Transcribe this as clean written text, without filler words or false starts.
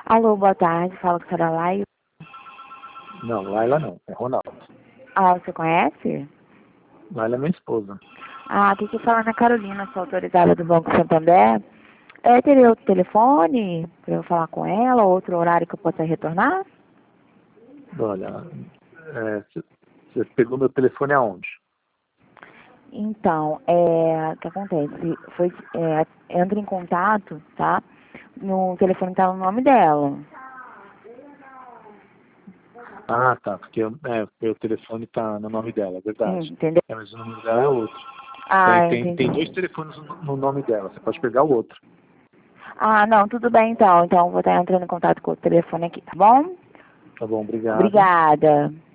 Alô, boa tarde. Fala com a senhora Laila. Não, Laila não, é Ronaldo. Ah, você conhece? Laila é minha esposa. Ah, aqui que fala na Carolina, sou autorizada do Banco Santander. Teria outro telefone para eu falar com ela, outro horário que eu possa retornar? Olha, você pegou meu telefone aonde? Então, o que acontece? Entra em contato, tá? No telefone tá no nome dela. Ah, tá, porque o telefone tá no nome dela, é verdade. Entendeu? Mas o nome dela é outro. Ah, Tem entendi. dois telefones no nome dela, você pode pegar o outro. Ah, não, tudo bem então. Então, eu vou estar entrando em contato com o telefone aqui, tá bom? Tá bom, obrigado. Obrigada.